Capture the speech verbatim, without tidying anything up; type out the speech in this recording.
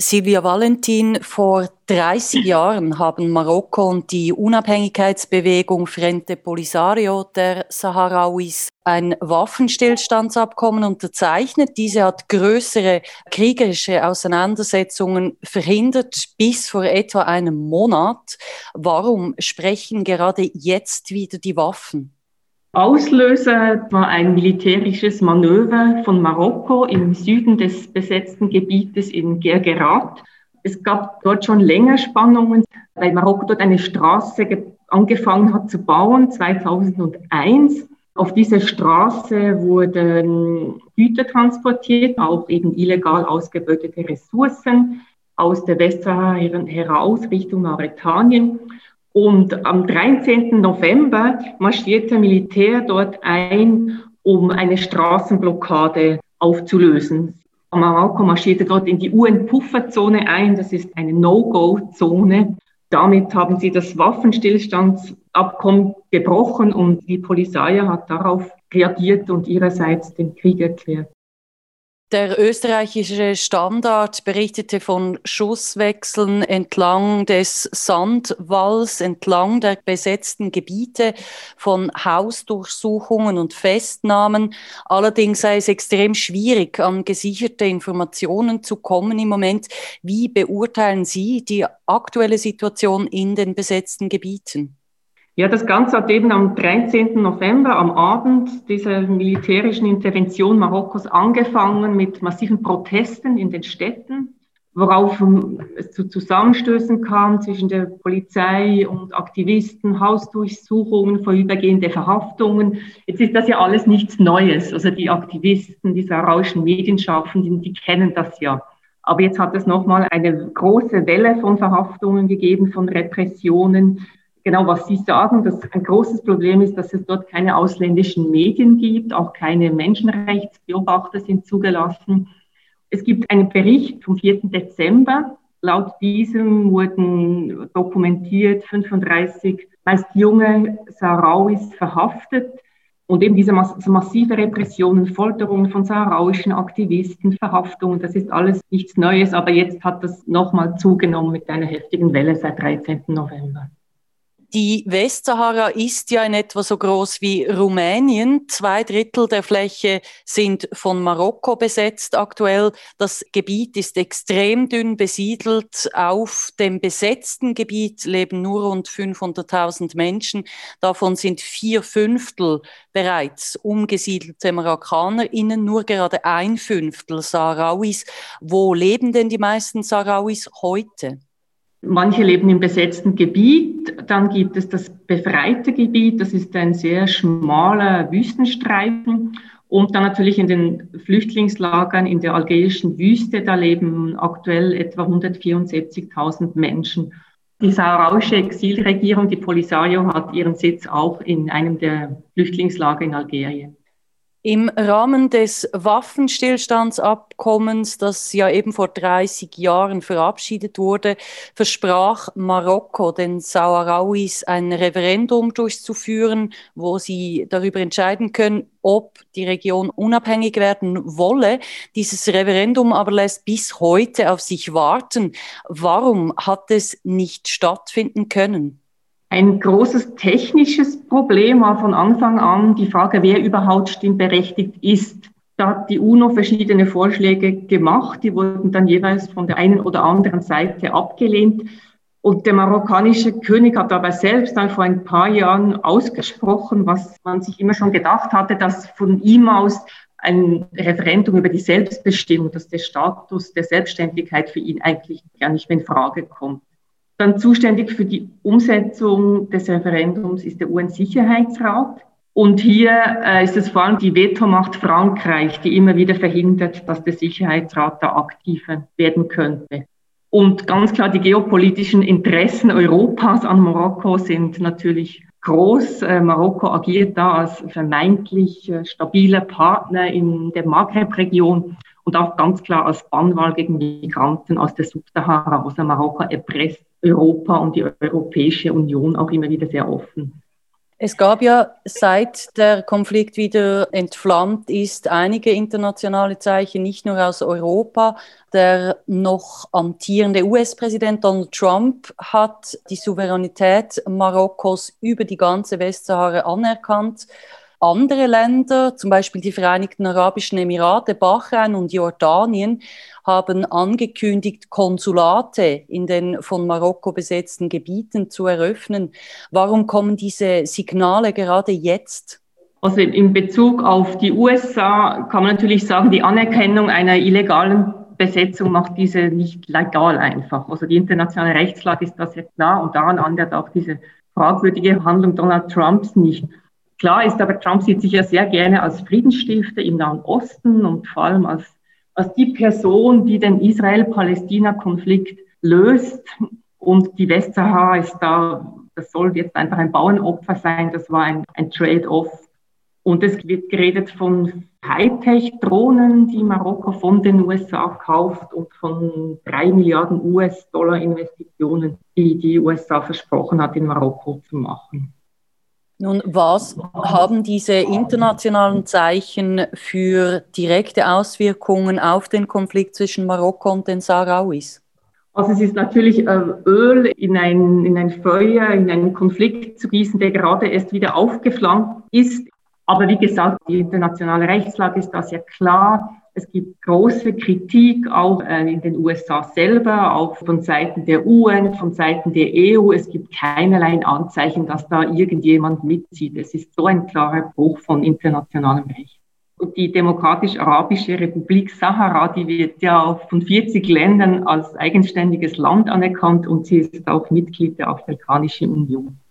Silvia Valentin, vor dreißig Jahren haben Marokko und die Unabhängigkeitsbewegung Frente Polisario der Saharauis ein Waffenstillstandsabkommen unterzeichnet. Diese hat größere kriegerische Auseinandersetzungen verhindert bis vor etwa einem Monat. Warum sprechen gerade jetzt wieder die Waffen? Auslöser war ein militärisches Manöver von Marokko im Süden des besetzten Gebietes in Guerguerat. Es gab dort schon länger Spannungen, weil Marokko dort eine Straße angefangen hat zu bauen, zweitausendeins. Auf dieser Straße wurden Güter transportiert, auch eben illegal ausgebeutete Ressourcen aus der Westsahara heraus Richtung Mauretanien. Und am dreizehnten November marschierte Militär dort ein, um eine Straßenblockade aufzulösen. Marokko marschierte dort in die U N-Pufferzone ein, das ist eine No-Go-Zone. Damit haben sie das Waffenstillstandsabkommen gebrochen und die Polisario hat darauf reagiert und ihrerseits den Krieg erklärt. Der österreichische Standard berichtete von Schusswechseln entlang des Sandwalls, entlang der besetzten Gebiete, von Hausdurchsuchungen und Festnahmen. Allerdings sei es extrem schwierig, an gesicherte Informationen zu kommen im Moment. Wie beurteilen Sie die aktuelle Situation in den besetzten Gebieten? Ja, das Ganze hat eben am dreizehnten November, am Abend dieser militärischen Intervention Marokkos angefangen mit massiven Protesten in den Städten, worauf es zu Zusammenstößen kam zwischen der Polizei und Aktivisten, Hausdurchsuchungen, vorübergehende Verhaftungen. Jetzt ist das ja alles nichts Neues. Also die Aktivisten, die saharauischen Medienschaffenden, die kennen das ja. Aber jetzt hat es nochmal eine große Welle von Verhaftungen gegeben, von Repressionen. Genau, was Sie sagen, dass ein großes Problem ist, dass es dort keine ausländischen Medien gibt, auch keine Menschenrechtsbeobachter sind zugelassen. Es gibt einen Bericht vom vierten Dezember. Laut diesem wurden dokumentiert fünfunddreißig meist junge Saharauis verhaftet und eben diese massive Repressionen, Folterungen von saharauischen Aktivisten, Verhaftungen, das ist alles nichts Neues, aber jetzt hat das nochmal zugenommen mit einer heftigen Welle seit dreizehnten November. Die Westsahara ist ja in etwa so groß wie Rumänien. Zwei Drittel der Fläche sind von Marokko besetzt aktuell. Das Gebiet ist extrem dünn besiedelt. Auf dem besetzten Gebiet leben nur rund fünfhunderttausend Menschen. Davon sind vier Fünftel bereits umgesiedelte MarokkanerInnen, nur gerade ein Fünftel Saharauis. Wo leben denn die meisten Saharauis heute? Manche leben im besetzten Gebiet, dann gibt es das befreite Gebiet, das ist ein sehr schmaler Wüstenstreifen und dann natürlich in den Flüchtlingslagern in der algerischen Wüste, da leben aktuell etwa hundertvierundsiebzigtausend Menschen. Die saharauische Exilregierung, die Polisario, hat ihren Sitz auch in einem der Flüchtlingslager in Algerien. Im Rahmen des Waffenstillstandsabkommens, das ja eben vor dreißig Jahren verabschiedet wurde, versprach Marokko den Saharauis ein Referendum durchzuführen, wo sie darüber entscheiden können, ob die Region unabhängig werden wolle. Dieses Referendum aber lässt bis heute auf sich warten. Warum hat es nicht stattfinden können? Ein großes technisches Problem war von Anfang an die Frage, wer überhaupt stimmberechtigt ist. Da hat die UNO verschiedene Vorschläge gemacht, die wurden dann jeweils von der einen oder anderen Seite abgelehnt. Und der marokkanische König hat aber selbst dann vor ein paar Jahren ausgesprochen, was man sich immer schon gedacht hatte, dass von ihm aus ein Referendum über die Selbstbestimmung, dass der Status der Selbstständigkeit für ihn eigentlich gar nicht mehr in Frage kommt. Dann zuständig für die Umsetzung des Referendums ist der U N-Sicherheitsrat. Und hier äh, ist es vor allem die Vetomacht Frankreich, die immer wieder verhindert, dass der Sicherheitsrat da aktiver werden könnte. Und ganz klar, die geopolitischen Interessen Europas an Marokko sind natürlich groß. Äh, Marokko agiert da als vermeintlich äh, stabiler Partner in der Maghreb-Region. Und auch ganz klar als Bannwahl gegen Migranten aus der Subsahara. Also Marokko erpresst Europa und die Europäische Union auch immer wieder sehr offen. Es gab ja, seit der Konflikt wieder entflammt ist, einige internationale Zeichen, nicht nur aus Europa. Der noch amtierende U S-Präsident Donald Trump hat die Souveränität Marokkos über die ganze Westsahara anerkannt. Andere Länder, zum Beispiel die Vereinigten Arabischen Emirate, Bahrain und Jordanien, haben angekündigt, Konsulate in den von Marokko besetzten Gebieten zu eröffnen. Warum kommen diese Signale gerade jetzt? Also in Bezug auf die U S A kann man natürlich sagen, die Anerkennung einer illegalen Besetzung macht diese nicht legal einfach. Also die internationale Rechtslage ist das ja klar und daran ändert auch diese fragwürdige Handlung Donald Trumps nicht. Klar ist aber, Trump sieht sich ja sehr gerne als Friedensstifter im Nahen Osten und vor allem als, als die Person, die den Israel-Palästina-Konflikt löst. Und die Westsahara ist da, das soll jetzt einfach ein Bauernopfer sein, das war ein, ein Trade-off. Und es wird geredet von Hightech-Drohnen, die Marokko von den U S A kauft und von drei Milliarden U S-Dollar Investitionen, die die U S A versprochen hat, in Marokko zu machen. Nun, was haben diese internationalen Zeichen für direkte Auswirkungen auf den Konflikt zwischen Marokko und den Sahrauis? Also es ist natürlich äh, Öl in ein, in ein Feuer, in einen Konflikt zu gießen, der gerade erst wieder aufgeflammt ist. Aber wie gesagt, die internationale Rechtslage ist das ja klar. Es gibt große Kritik auch äh, in den U S A selber, auch von Seiten der U N, von Seiten der E U. Es gibt keinerlei Anzeichen, dass da irgendjemand mitzieht. Es ist so ein klarer Bruch von internationalem Recht. Und die Demokratisch-Arabische Republik Sahara, die wird ja auch von vierzig Ländern als eigenständiges Land anerkannt und sie ist auch Mitglied der Afrikanischen Union.